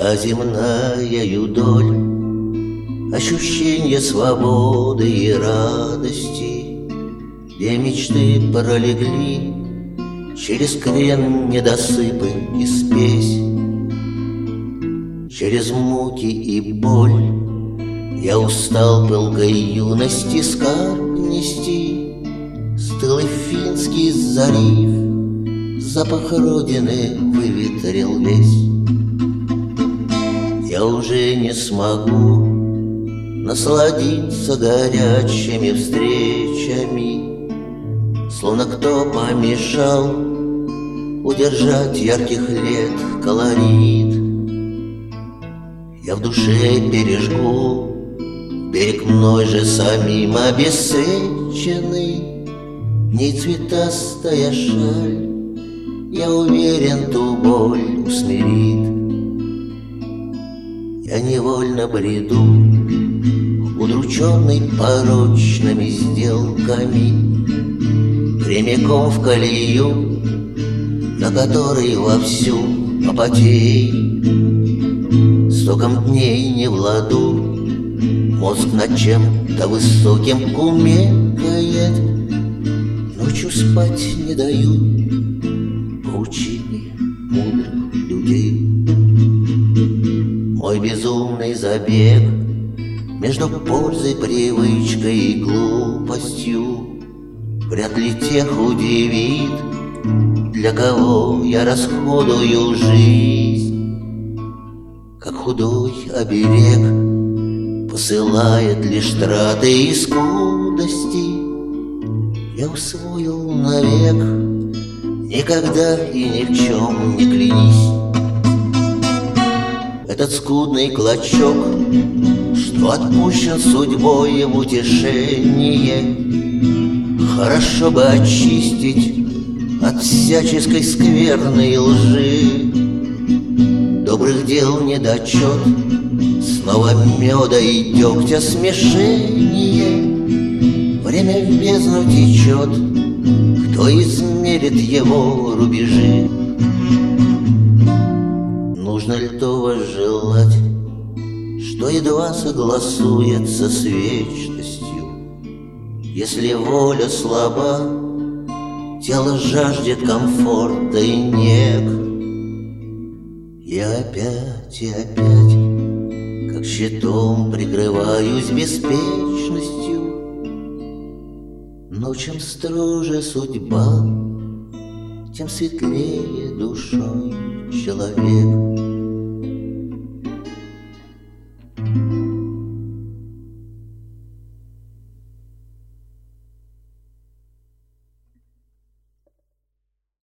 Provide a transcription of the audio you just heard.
Та земная юдоль, ощущение свободы и радости, где мечты пролегли через крен, недосыпы и спесь. Через муки и боль я устал пылкой юности скарб нести. Стылый Финский залив запах родины выветрил весь. Я уже не смогу насладиться горячими встречами, словно кто помешал удержать ярких лет колорит. Я в душе пережгу берег мной же самим обесцвеченный, дней цветастая шаль, я уверен, ту боль усмирит. Я невольно бреду, удрученный порочными сделками, прямиком в колею, на которой вовсю попотей. Стоком дней не в ладу, мозг над чем-то высоким кумекает, ночью спать не дают поучения мудрых людей. Мой безумный забег между пользой, привычкой и глупостью вряд ли тех удивит, для кого я расходую жизнь. Как худой оберег посылает лишь траты и скудости, я усвоил навек, никогда и ни в чем не клянись. Этот скудный клочок, что отпущен судьбой в утешение, хорошо бы очистить от всяческой скверной лжи. Добрых дел недочет, снова меда и дегтя смешение. Время в бездну течет, кто измерит его рубежи? Нужно ли то возжелать, что едва согласуется с вечностью? Если воля слаба, тело жаждет комфорта и нег. Я опять и опять, как щитом, прикрываюсь беспечностью. Но чем строже судьба, тем светлее душой человек.